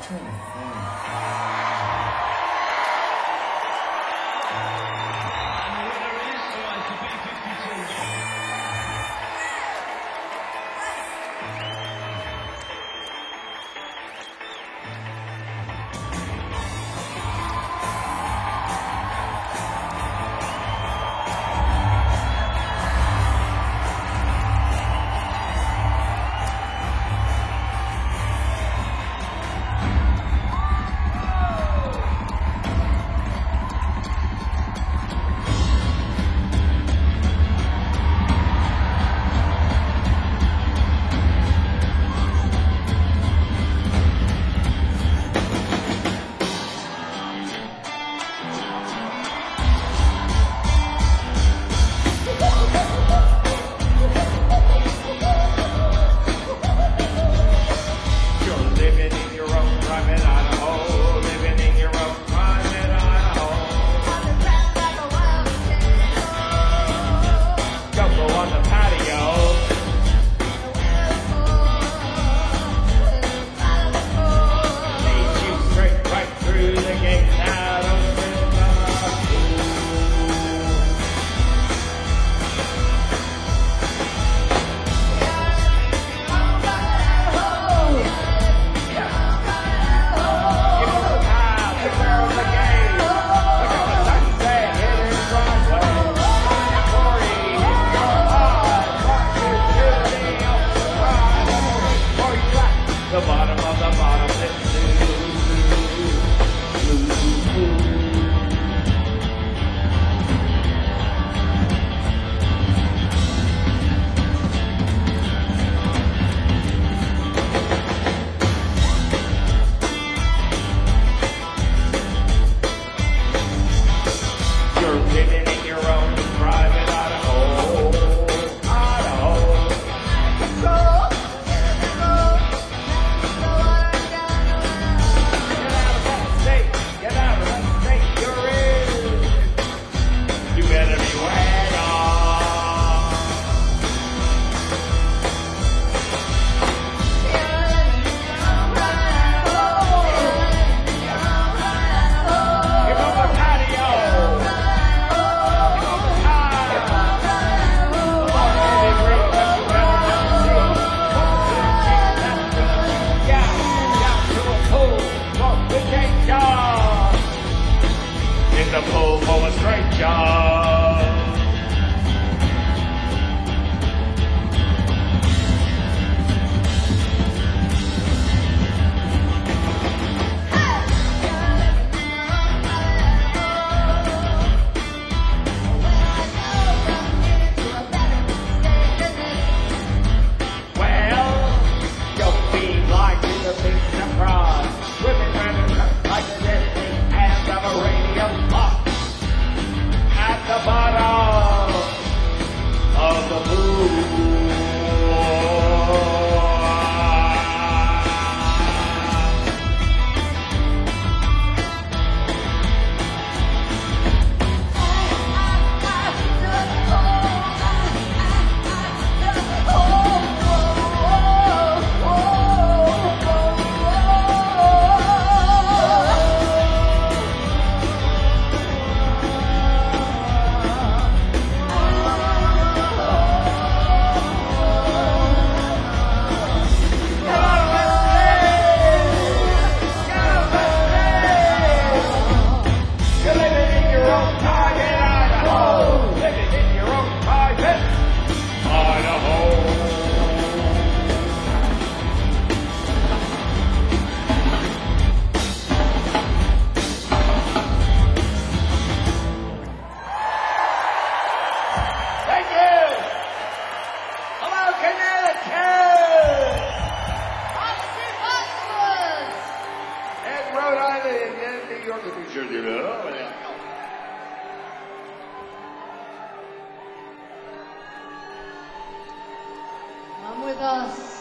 Come with us.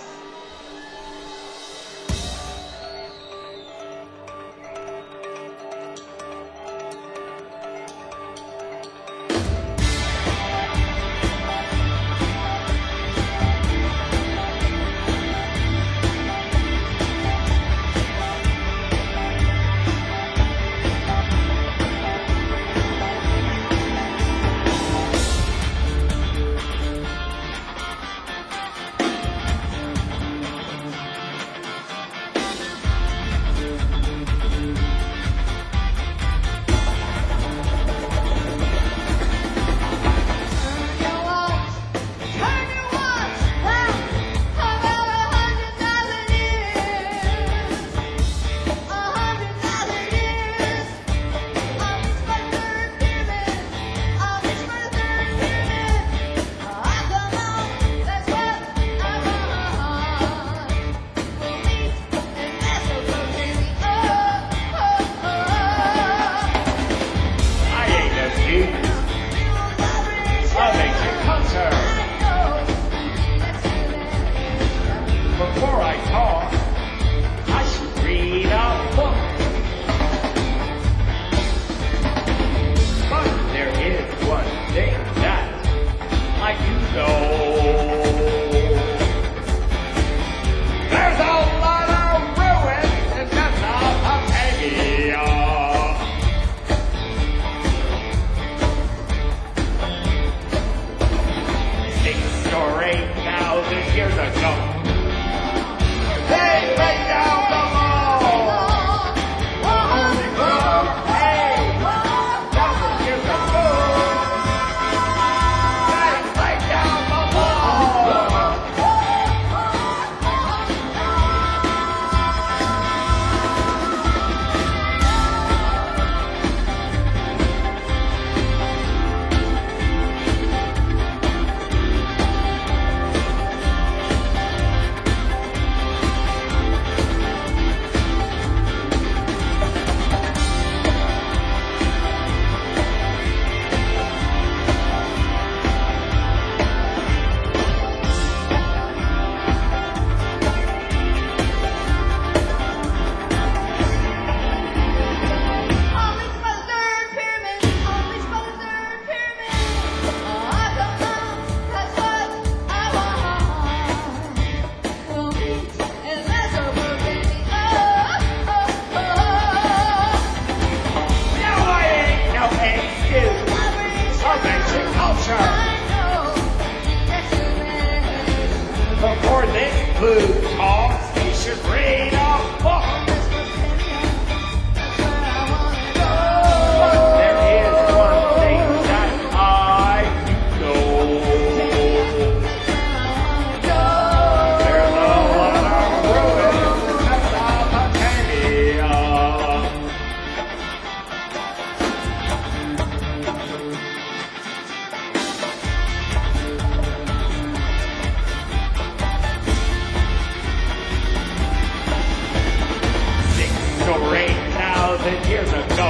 over 8,000 years ago.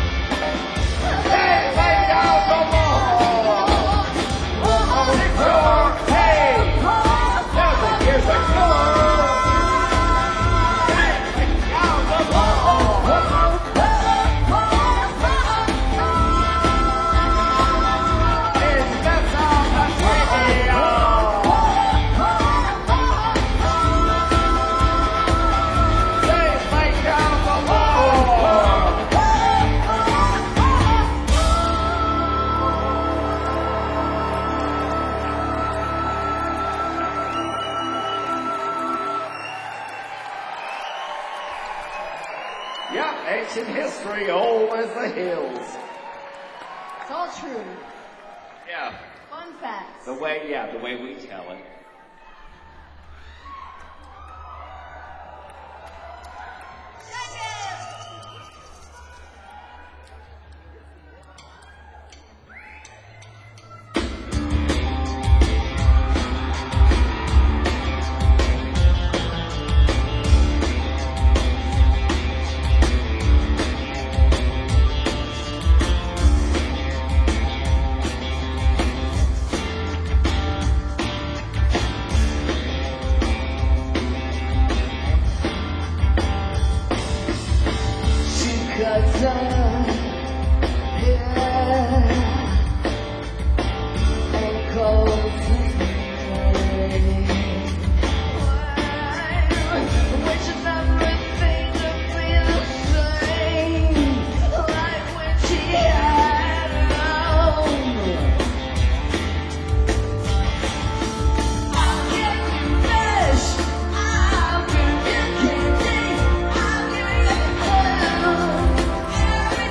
Hey, lay down the law. Hey, 1,000 years ago. Hey, lay down the law. It's the sound of radio. Hey, lay down the law. Yeah, ancient history, old as the hills. It's all true. Yeah, Fun facts. the way we tell it. Every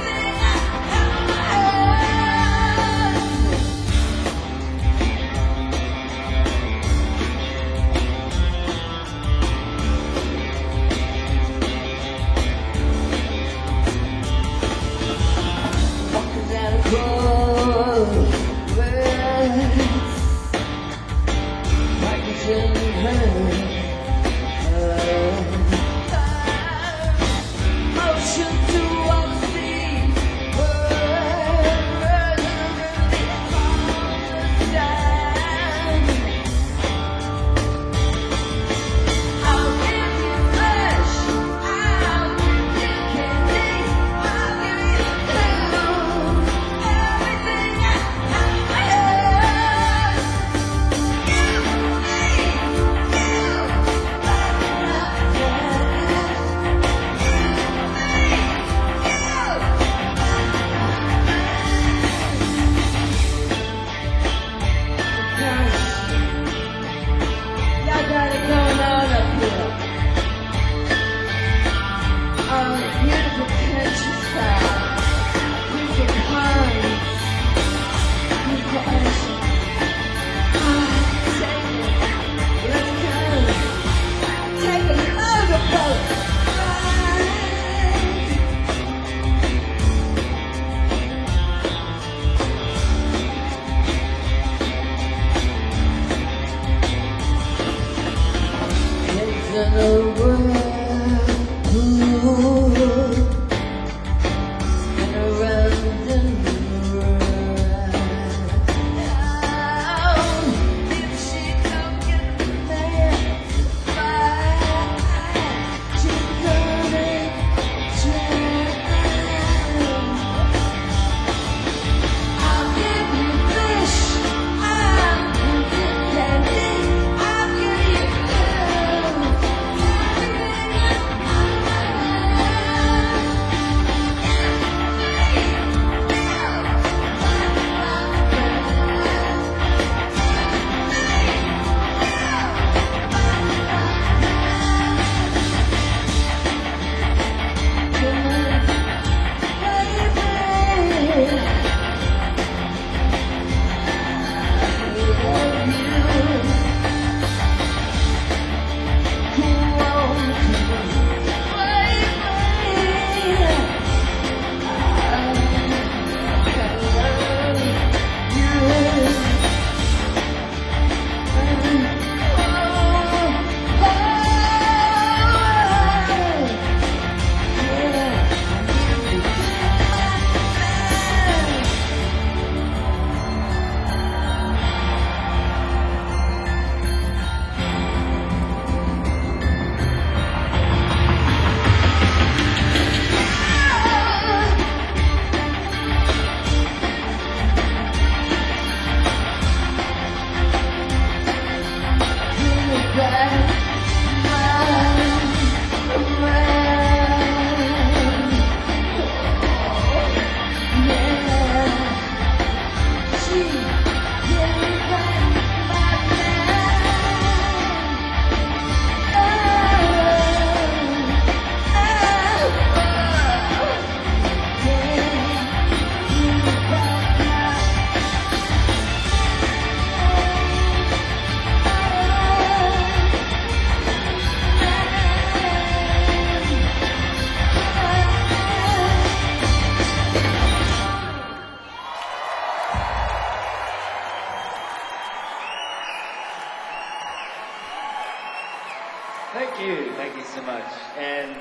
And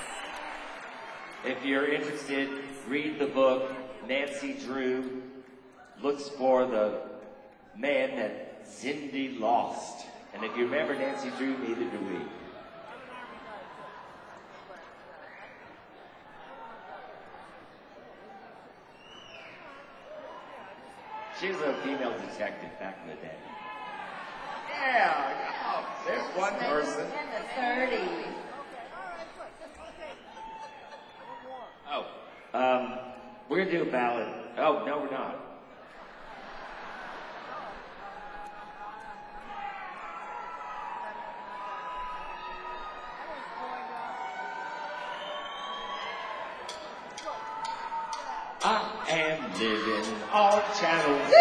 if you're interested, read the book. Nancy Drew looks for the man that Cindy lost. And if you remember Nancy Drew, neither do we. She was a female detective back in the day. Yeah, oh, there's one person. In the 30s. Oh, we're gonna do a ballad. Oh, no, we're not. I am living on Channel Z.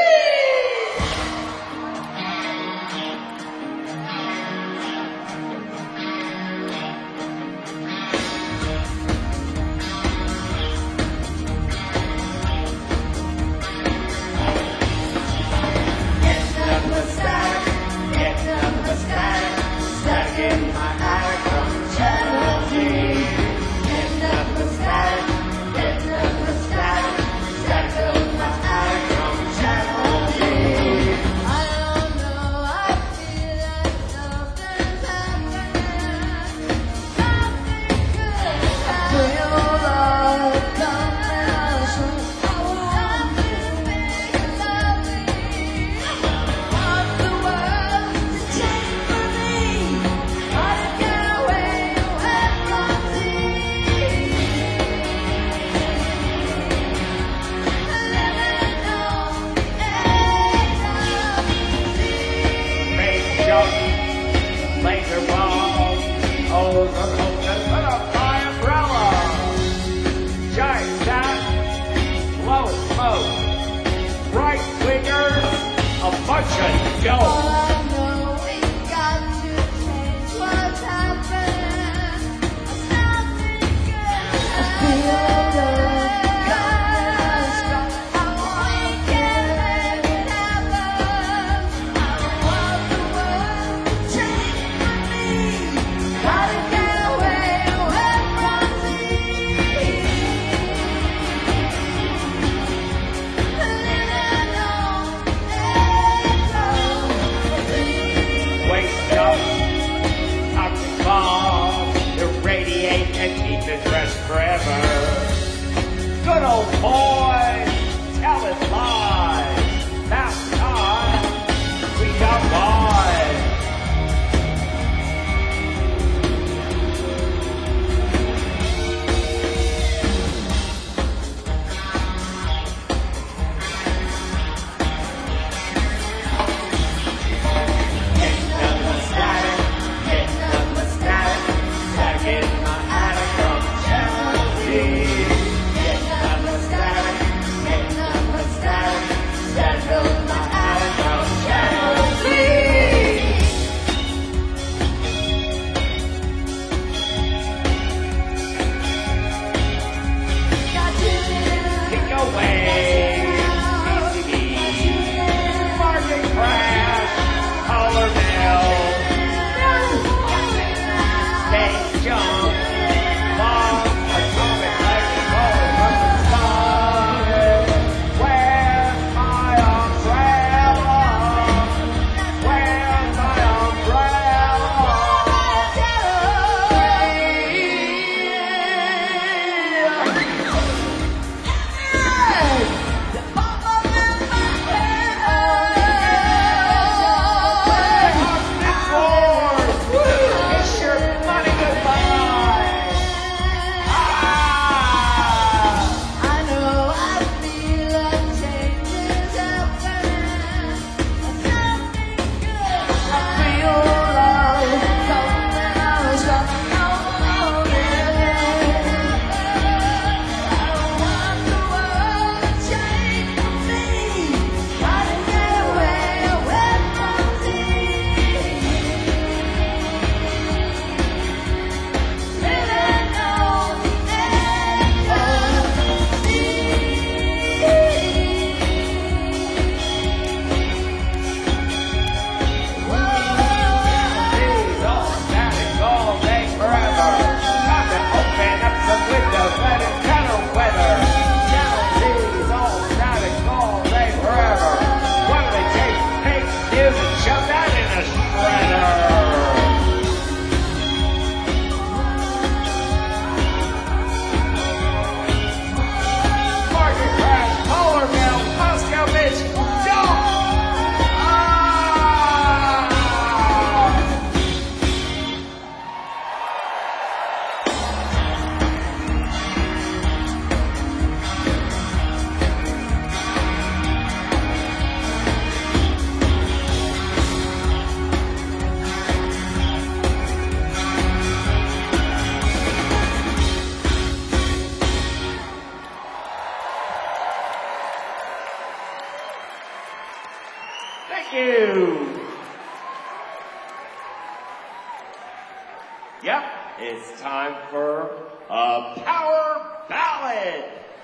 time for a power ballad.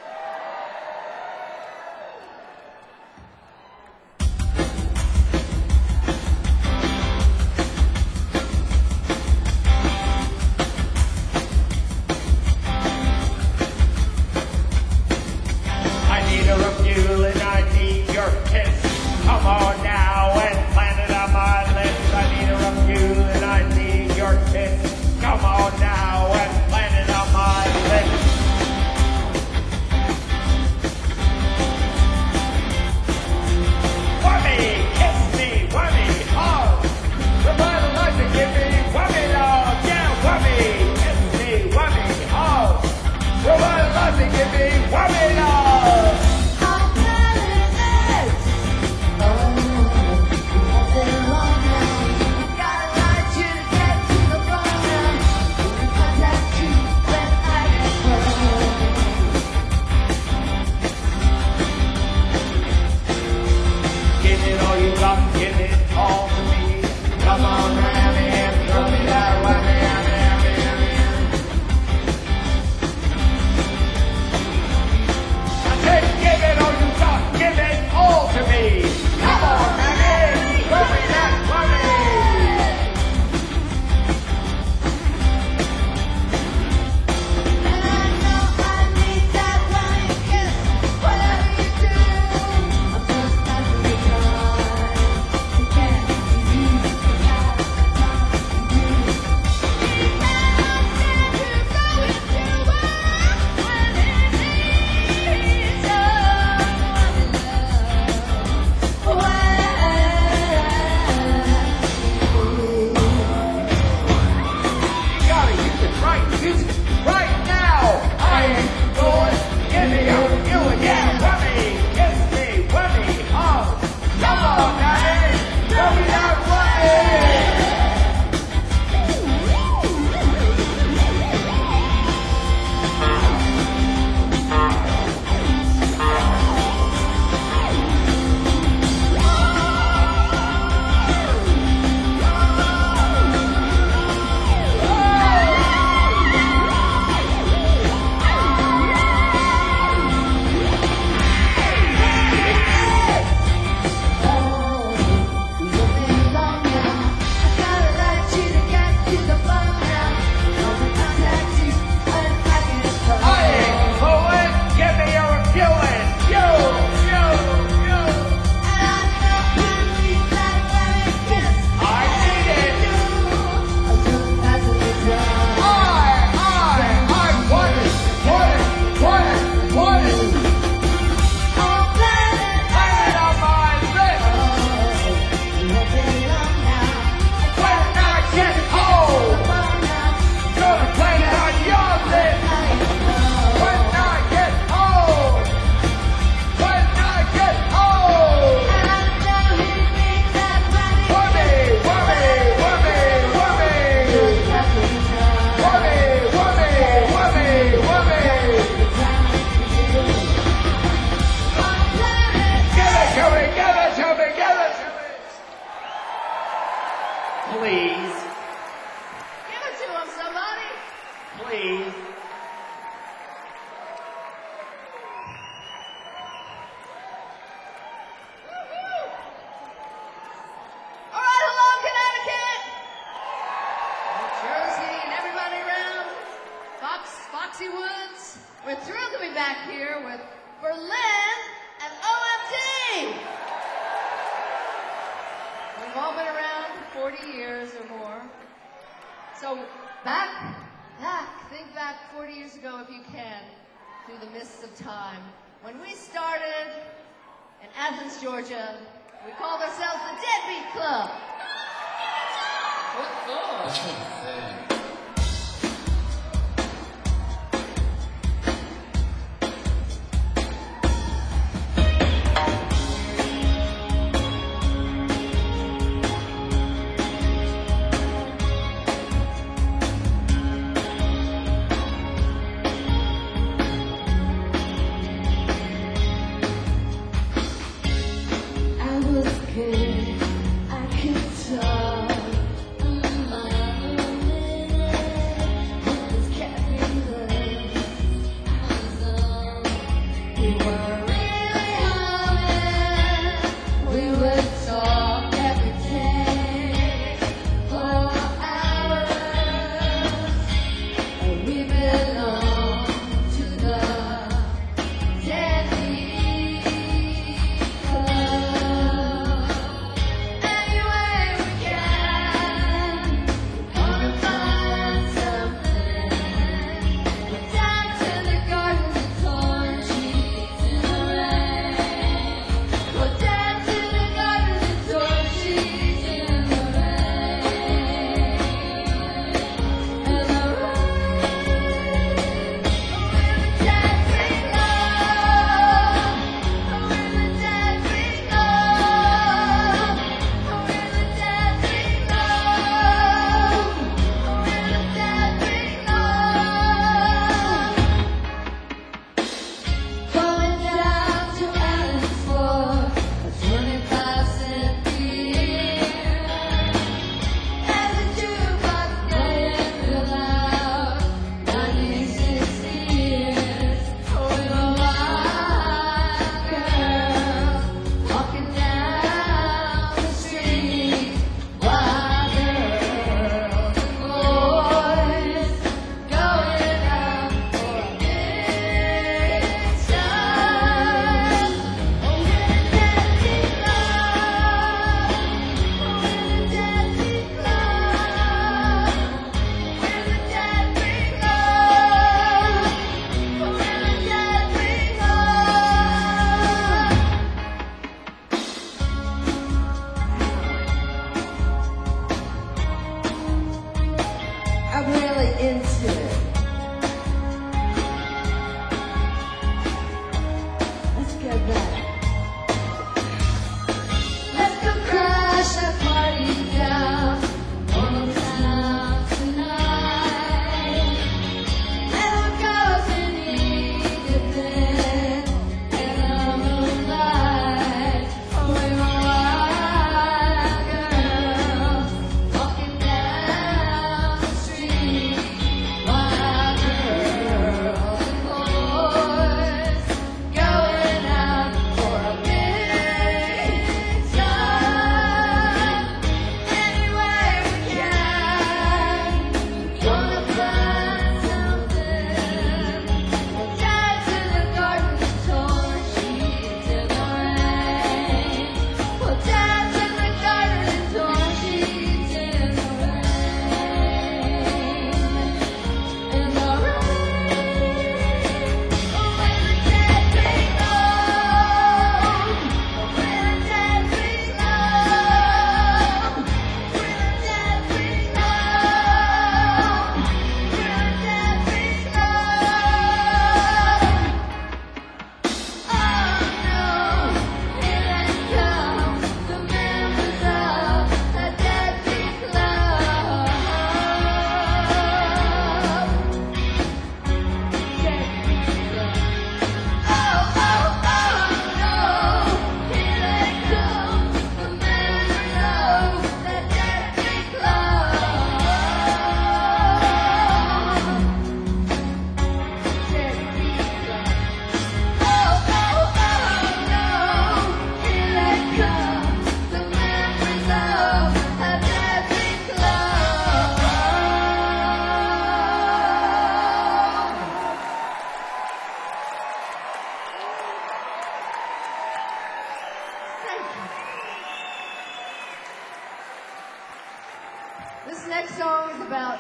I need a refuel and I need your kiss. Come on now and plant it on my lips. I need a refuel and I need your kiss. Come on now and plant it on my lips. Whammy, kiss me, whammy, oh. Provide a life and give me whammy love. Yeah, whammy, kiss me, whammy, oh. Provide a life and give me whammy love. Give it all you got, give it all to me. Come on, Rami, and throw me that whammy, I said, give it all you got, give it all to me. Come on, Rami, throw me that whammy. You gotta use it right, use it right now. I ain't going, give me a feeling, yeah, whammy, kiss me, whammy, oh. Come on, Rami, throw me that whammy. I ain't going, give me a feeling, you. I need it. I want it. Plant it on my lips. When I get home, gonna plant it on your lips. When I get home, whammy, Give it to me. Please, Give it to him, somebody. please. All right, hello, Connecticut. New Jersey and everybody around. Foxy Woods. We're thrilled to be back here with Berlin and OMD. We've all been around for 40 years or more. So think back 40 years ago if you can, through the mists of time. When we started in Athens, Georgia, we called ourselves the Deadbeat Club. I could talk.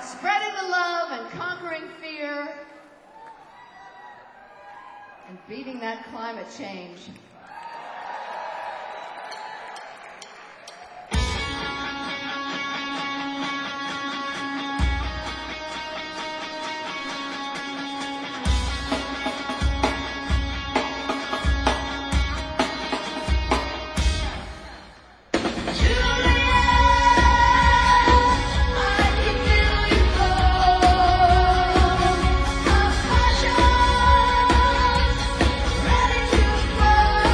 about spreading the love and conquering fear and beating that climate change. Ready to fly.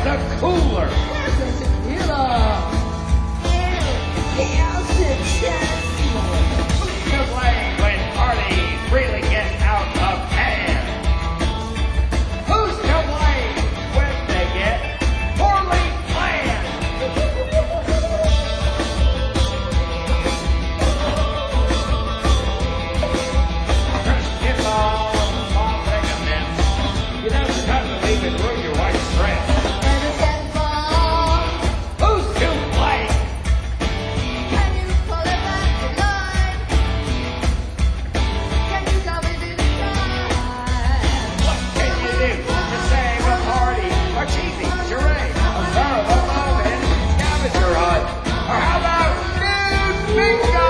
the cooler? Where's the tequila? Who's to blame when parties really get out of hand? Who's to blame when they get poorly planned? Christian Ball, small thing of mess. You know, sometimes it even ruin your wife's dress. Who's to blame? What can you do to save a party? Or cheesy charade? A terrible moment, scavenger hunt? Or how about nude bingo?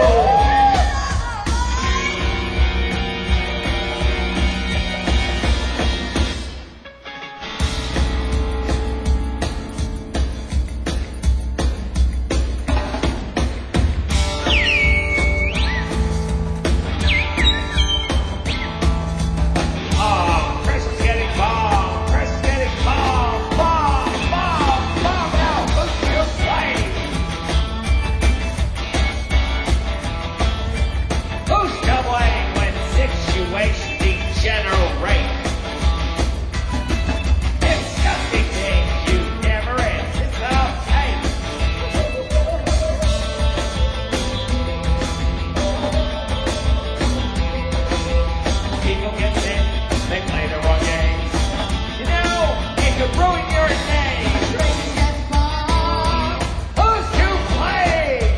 Oh, Chris is getting bombed. Chris is getting bombed. Bomb. Now, who's to blame? Who's to blame when situations degenerate? Disgusting things you never anticipate. People get sick, they play the wrong games. You know, it could ruin your day. Who's to blame?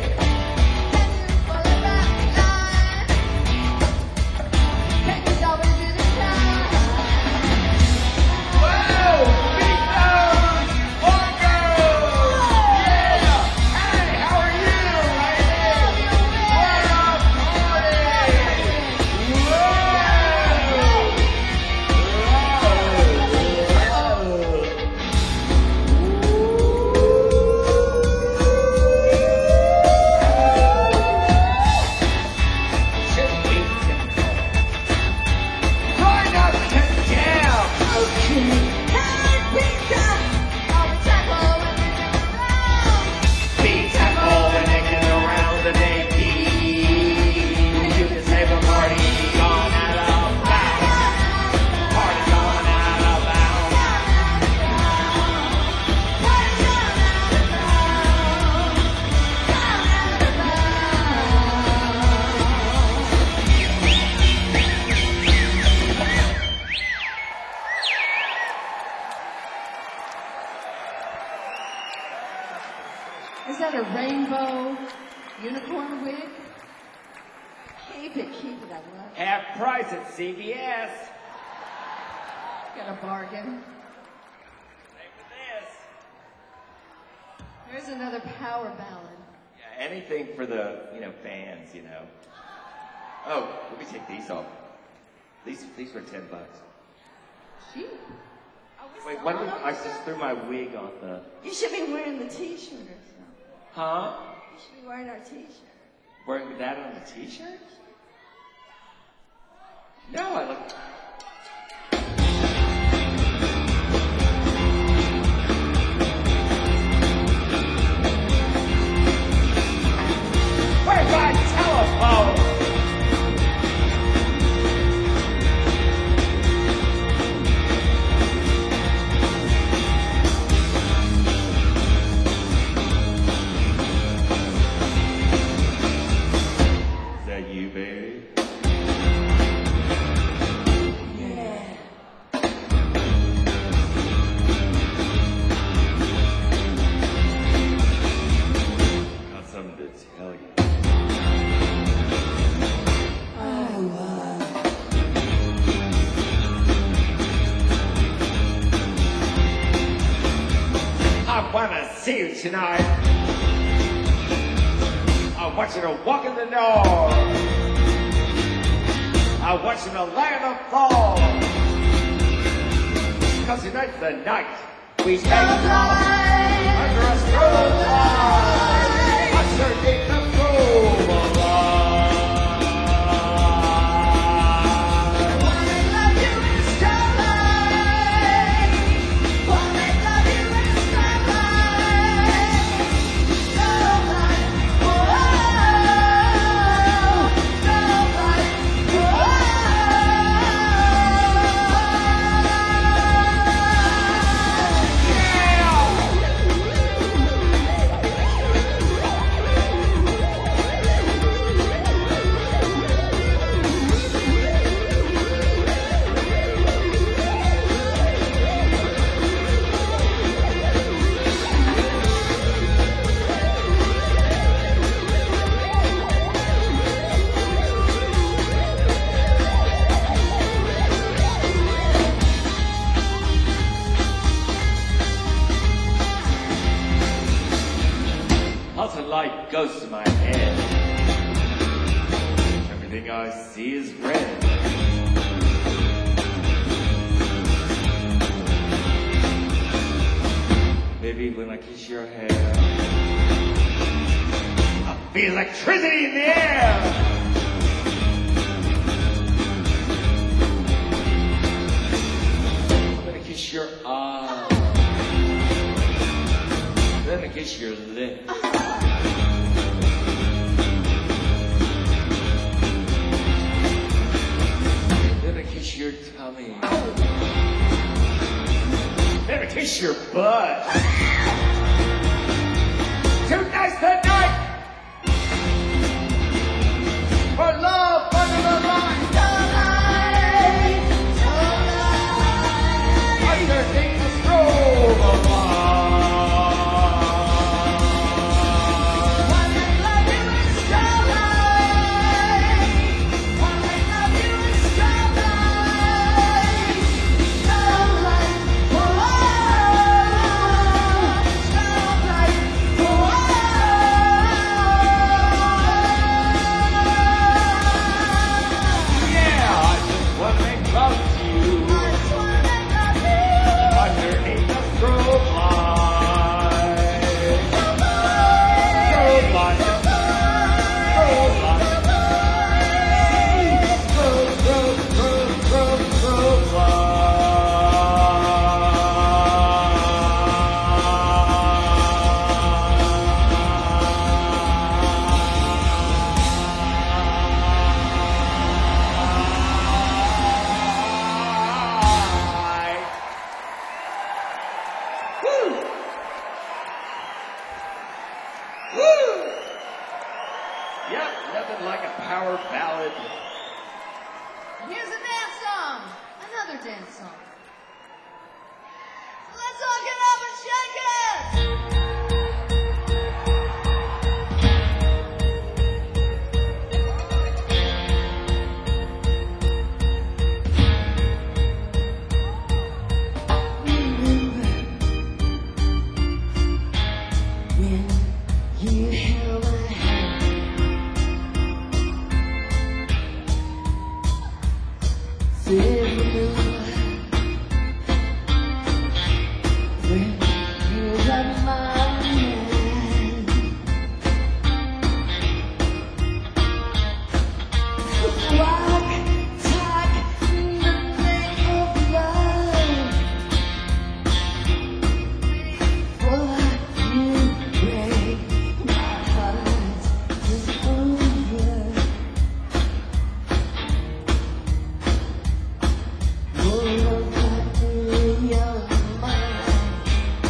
Whoa! Big Nose! Marco! Yeah! Hey, how are you, ladies? What a party! Should be typical. Try not to jam! Be tackle and nicking around the day. You can save a party gone out of bounds. Party gone out of bounds. Is that a rainbow unicorn wig? Keep it, I love it. Half price at CVS. Got a bargain. Same with this. Here's another power ballad. Yeah, anything for the, fans, Oh, let me take these off. These were $10. Gee. Wait, when did I just threw my wig on the... You should be wearing the t-shirt or something. Huh? You should be wearing our t-shirt. Wearing that on the t-shirt? No, I look... Where's my telephone? Is that you, baby? Got something to tell you. I wanna see you tonight. I want you to walk in the door. I want you to lay on the floor. 'Cause tonight's the night we stay under a strobe light. Underneath the strobe light. Wanna love you in starlight. Wanna love you light goes to my head. Everything I see is red. Baby, when I kiss your hair, I feel electricity in the air. I'm gonna kiss your eyes. Then I kiss your lips. Then I kiss your tummy. Then I kiss your butt. Tonight's the night for love under the line. Tonight, tonight. Underneath the strobe of light. One night love you in starlight. One night love you in starlight. Starlight, whoa. Starlight, whoa. Yeah, I just wanna make love to you. I just wanna make love to you. Underneath the strobe light. Strobe light. Strobe light. Strobe light. Woo! Woo! Yep, nothing like a power ballad. Here's a dance song. Another dance song. Let's all get up and shake it. When you held my hand, said when you held my hand, walk, talk in the name of love. Before you break my heart is over. Roll up in your mind.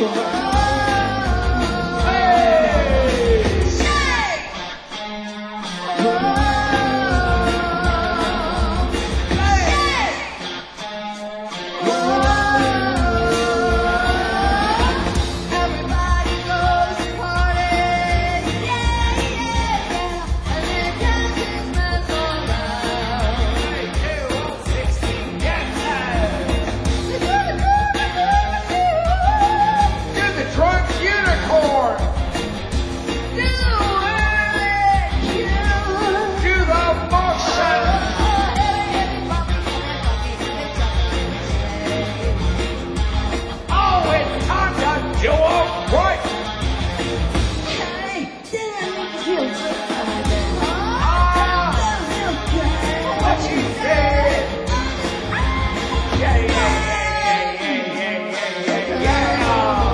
Everybody goes to parties, yeah, yeah, yeah, and then dancing man's all out. 22, 16, to the drunk unicorn, to the motion. Oh, it's time to do it right. What she said. Yeah, yeah, yeah, yeah, yeah, yeah, yeah, yeah.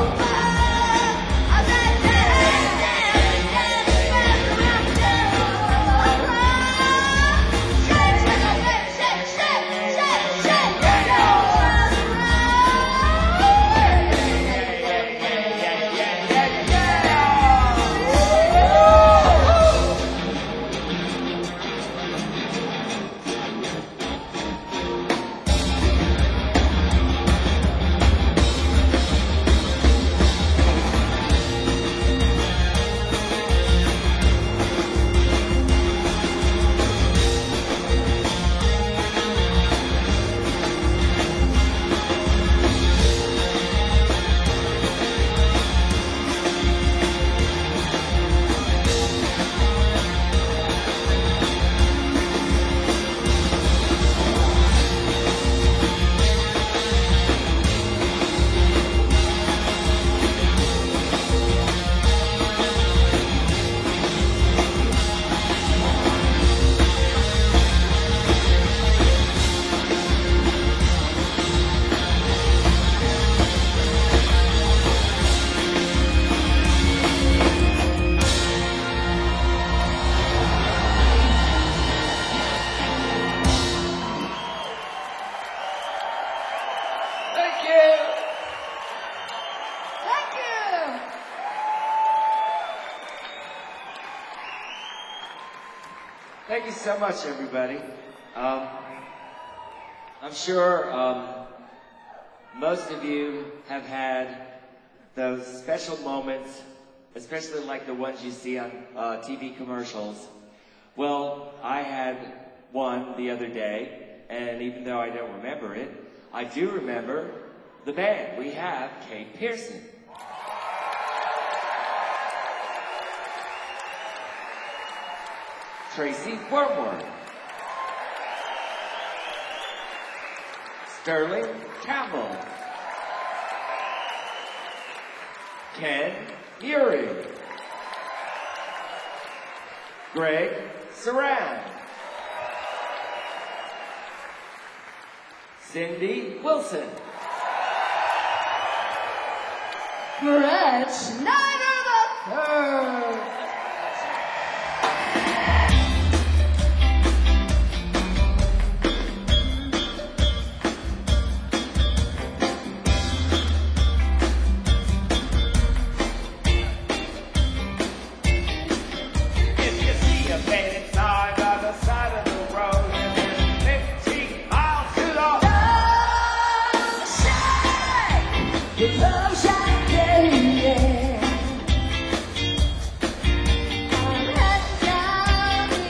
Thank you. Thank you. Thank you so much, everybody. I'm sure most of you have had those special moments, especially like the ones you see on TV commercials. Well, I had one the other day, and even though I don't remember it, I do remember the band. We have Kate Pearson. Tracy Wormworth. Sterling Campbell. Ken Urie. Greg Saran. Cindy Wilson. Brett Schneider III. If you see a faded sign by the side of the road, and then 15 miles to the Love shine, yeah, yeah. I'm heading down the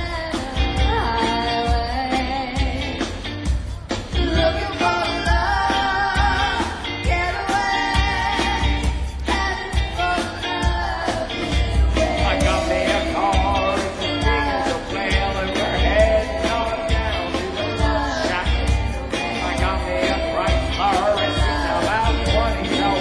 highway, looking for love, get away, heading for love, get I got me a car, it's as big as a whale, and we're heading on down to the love shack. I got me a Chrysler, it's about 20 to 1.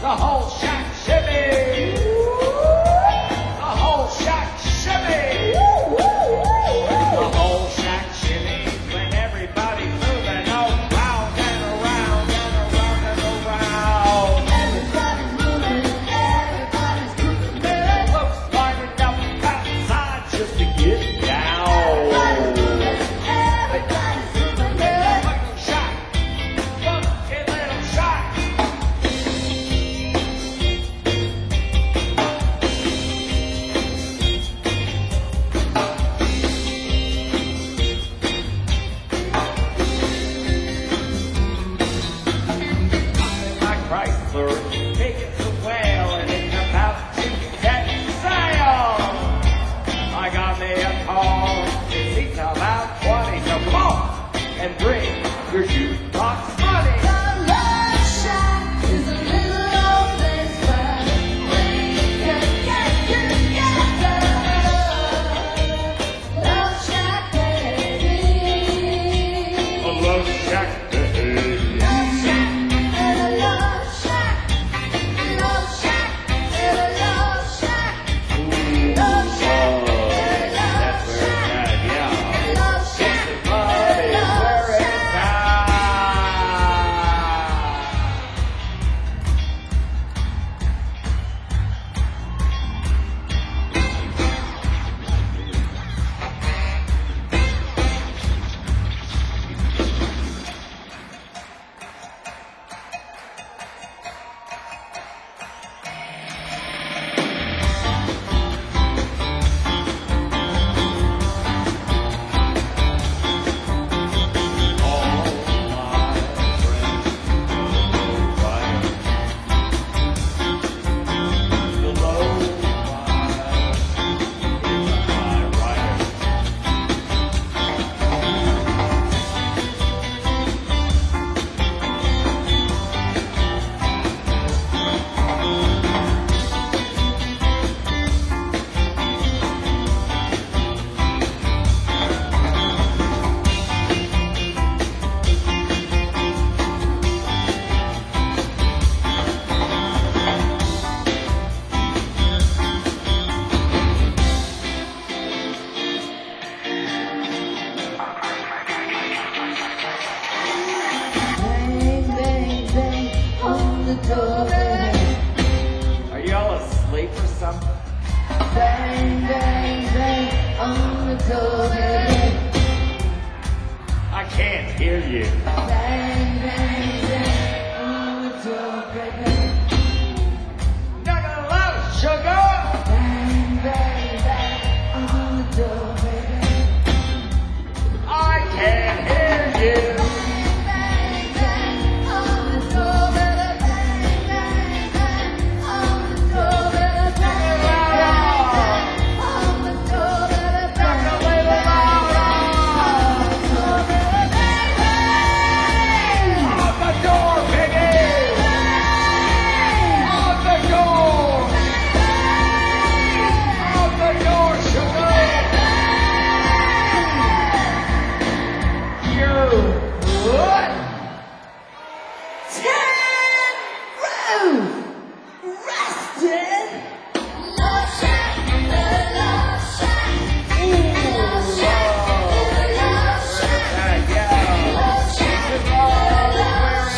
The whole shack shimmy. The whole shack shimmy. The whole shack shimmy when everybody's moving around and around and around and around. Everybody's moving, everybody's moving, baby. Folks lining up outside just to get down. Everybody's moving, baby. Little shack, funky little shack. My Chrysler taking the whale and it's about to set sail. I got me a call. It seats about 20, so come on and bring your jukebox money. The Love Shack is a little old place where we can get together. Love Shack, baby. A love shack. Love Shack, and a Love Shack. Love Shack, and a Love Shack. Love Shack, and a Love That's where it's Shack. at, yeah. Love Shack, Love and is a Love where it's Shack. at. All my friends go right. The low rider is a high rider. Bang, bang, bang on the door, baby. Are y'all asleep or something? Bang, bang, bang on the door, baby. I can't hear you. Bang, bang, bang on the door, baby. Not gonna love sugar. Bang, bang, bang on the door, baby. I can't hear you. Bang, bang on the door, baby. Bang, bang, bang on the door, baby. Bang, bang, bang on the door, baby. Bang, bang, bang on the door, baby. Bang, bang. Out the door, Piggy. Out the door. Out the door, sugar. You what? Rested. Love Shack, Love Shack, Love Shack, Love Shack, Love Shack, Love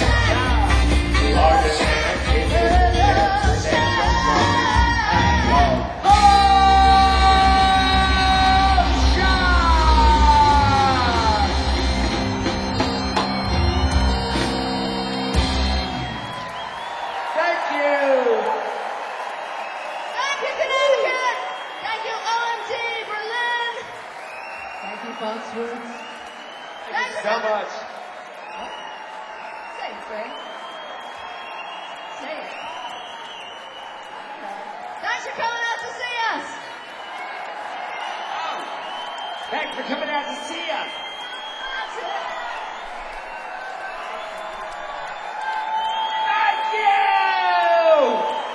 Thank you. Thank you, Connecticut. Thank you, OMG Berlin. Thank you, Foxwoods. Thank you so much. Say it, Greg. Say it. Thanks for coming out to see us. Thanks for coming out to see us. That's it. Thank you.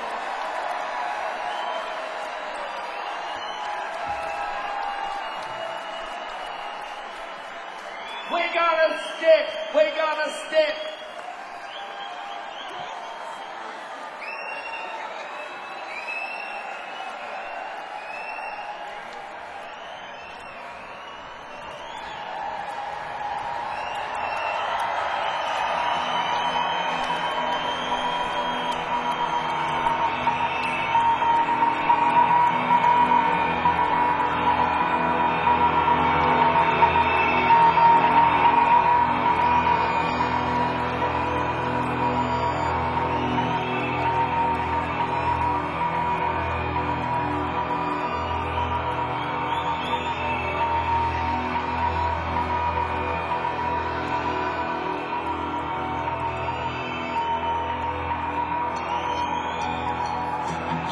We're gonna stick. We're gonna stick.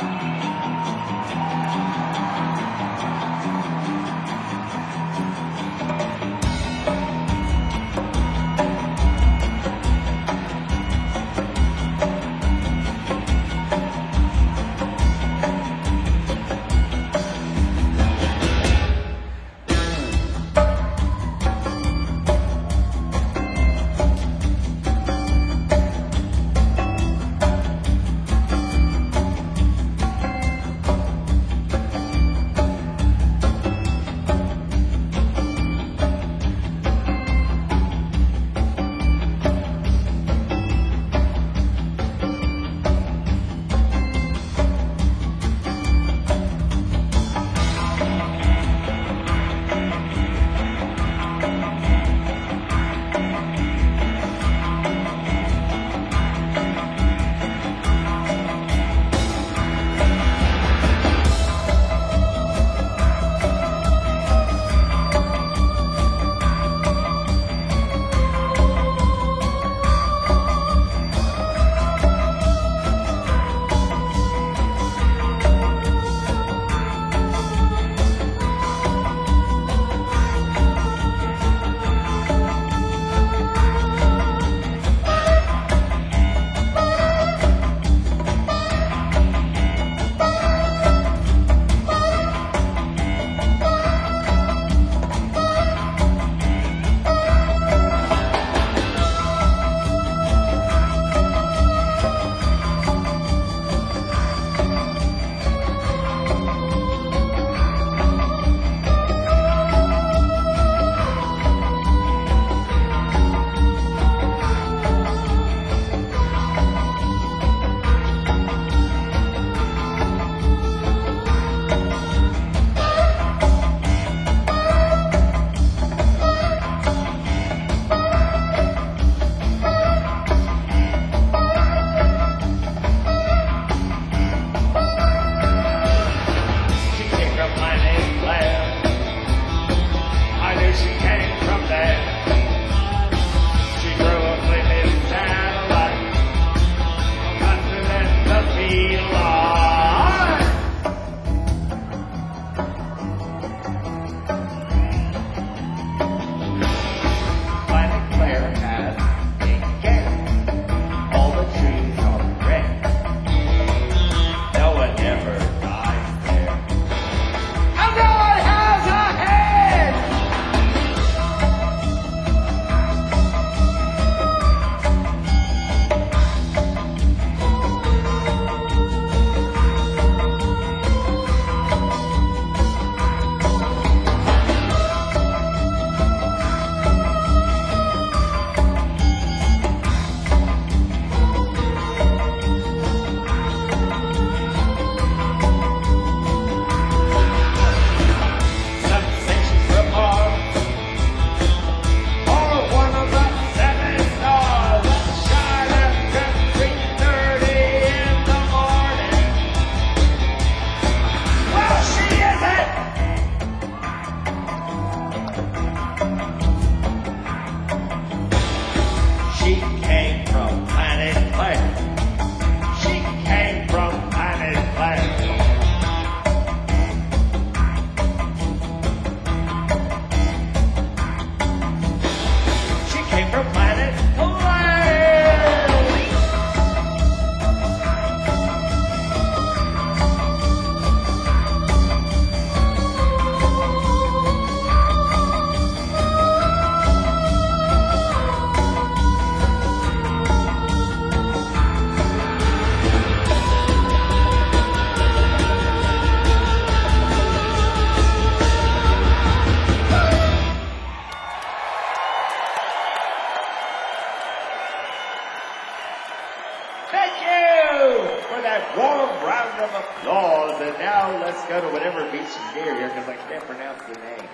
warm round of applause. And now let's go to whatever beats you near here because I can't pronounce the name.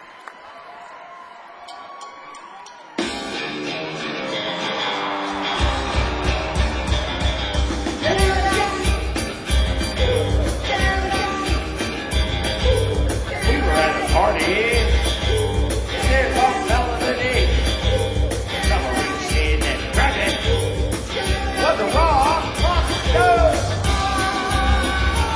We were at a party. There's all melody. Summer reaching and grabbing. Was a raw monster.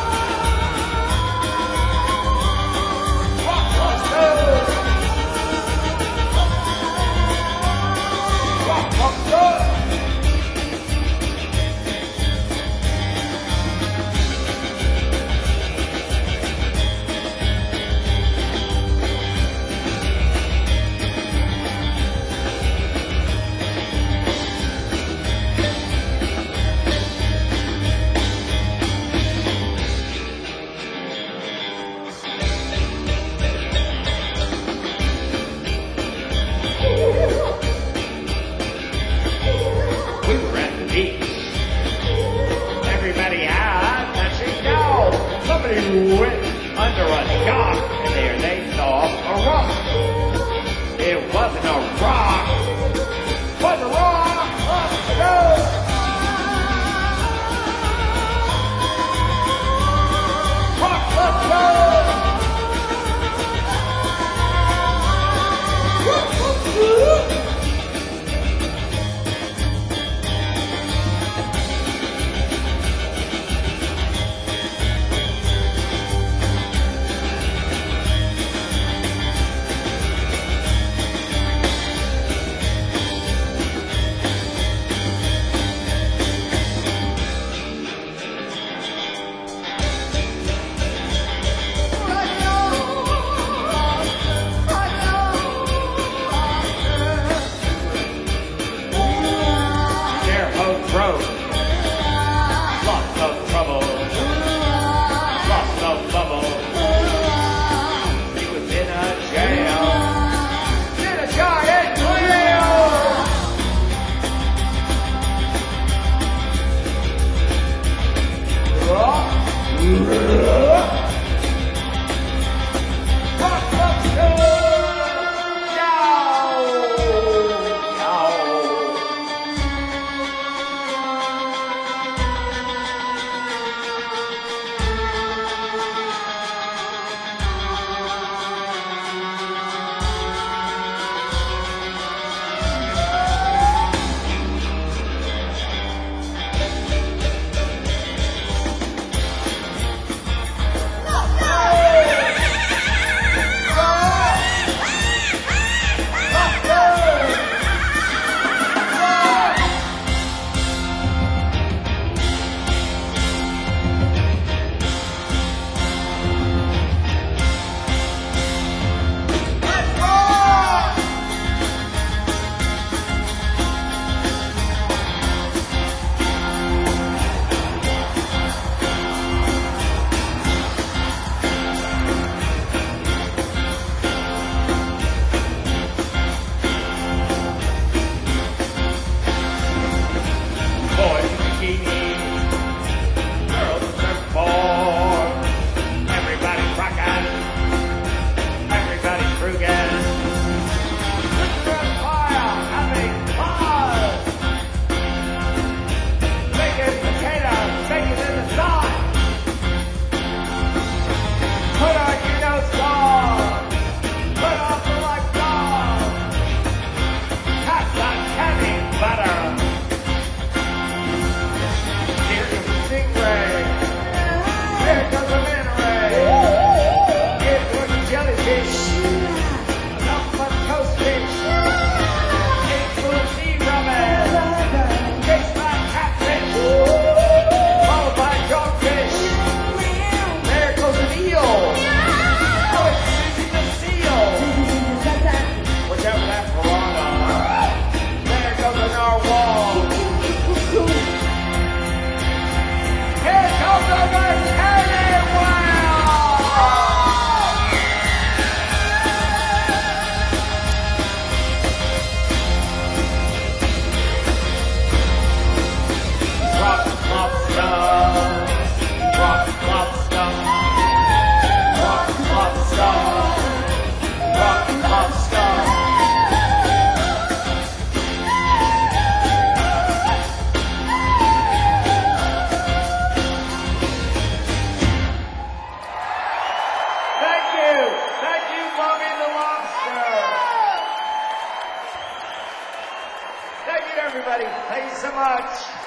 under a dock, and there they saw a rock. It wasn't a rock, it was a rock. Let's go. Rock, let's go. Lots of trouble, lots of bubble. He was in a jail, in a giant jail. Boys in bikinis, girls in surfboard, everybody's rockin', everybody's fruggin'. Picture of fire, having fun. Making potatoes, baking in the sun. Put on your nose guard, put on the light guard. Pass that candy butter. Here comes a manta ray. Here comes a jellyfish. Nothing but toast fish. It's full of sea ramen. Chased by catfish. Followed by dogfish. There goes an eel. Oh, it's Susie the seal. Whichever that piranha. There goes a narwhal. Here comes a nice candy whale! Rock lobster, rock lobster, rock lobster, rock lobster. Thank you, Bobby the Lobster. Thank you, everybody. Thank you so much.